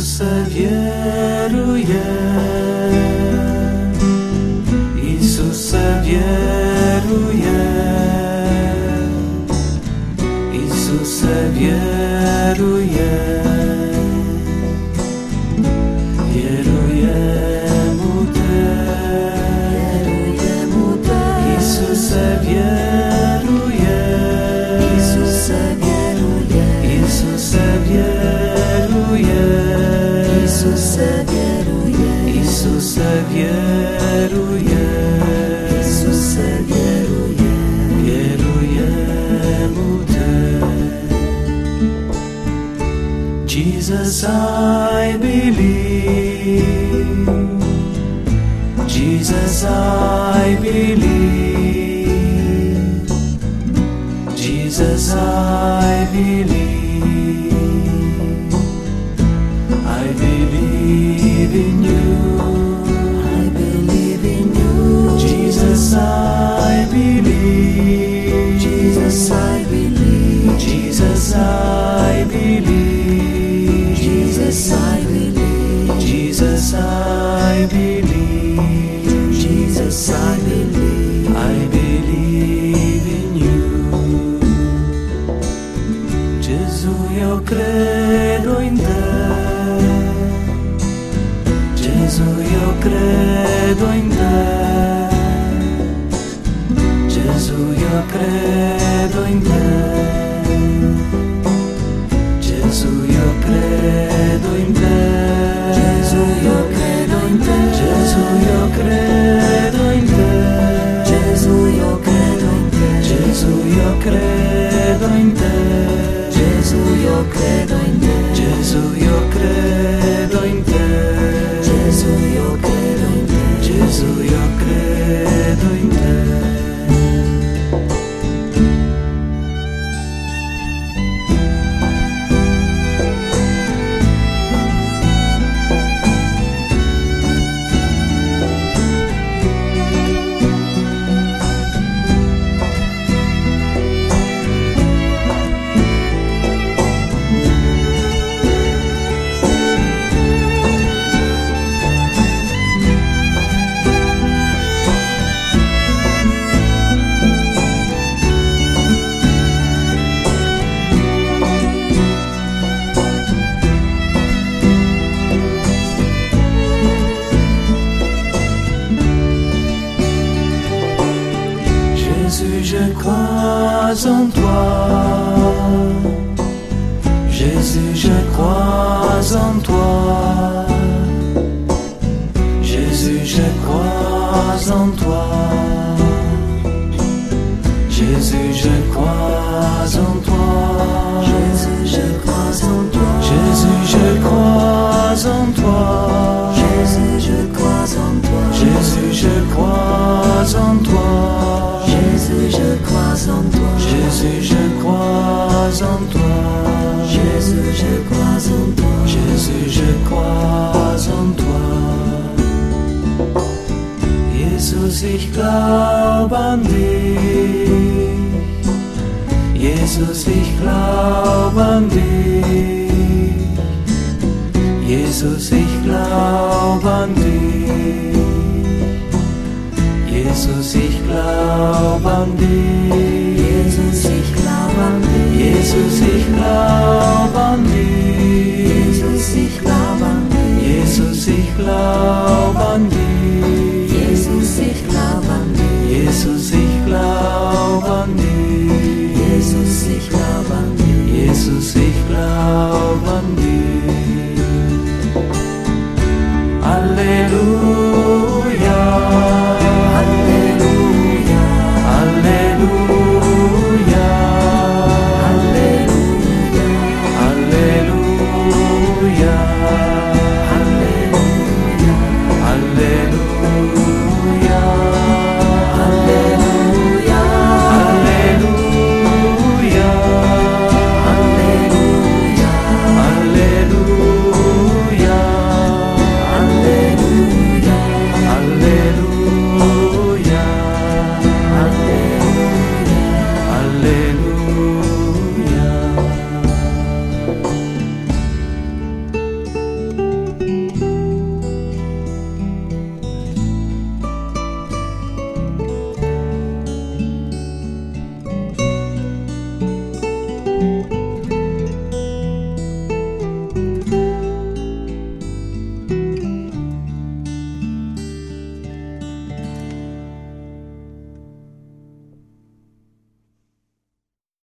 Исусе вieruję, Исусе wieruję, Исусе wieruję, wieruję Mu Te, Исусе wieruję, Исусе wieruję, Исусе wieruję, Исусе wieruję, Исусе wieruję, Исусе wieruję, wieruję Mu Te. Jesus, I believe. Jesus, I believe. Jesus, I believe. I believe in you. I believe in you. Jesus, I believe. Jesus, I believe. Jesus, I believe. Jesus, I believe. Jesus, I believe. Jesus, I believe. I believe in you. Gesù, io credo in te. Gesù, io credo in te. Gesù, io credo in te. Gesù, io credo in te. Gesù, io credo in te. Gesù, io credo in te. Gesù, io credo in te. Gesù, io credo in te. Gesù, io credo in te. Gesù, io credo in te. Gesù, io credo in te. Gesù, io credo in te. Jésus, je crois en toi. Jésus, je crois en toi. Jésus, je crois en toi. Jésus, je crois en toi. Jésus, je crois en toi. Jésus, je crois en toi. Jésus, je crois en toi. Jésus, je crois en toi. Jésus, je crois en toi. Jésus, je crois en toi. Jésus, je crois en toi. Jésus, je crois en toi. Jesus, ich glaub an dich. Jesus, ich glaub an dich. Jesus, ich glaub an dich. Jesus, ich glaub an dich. Jesus, ich glaub an dich. Jesus, ich glaub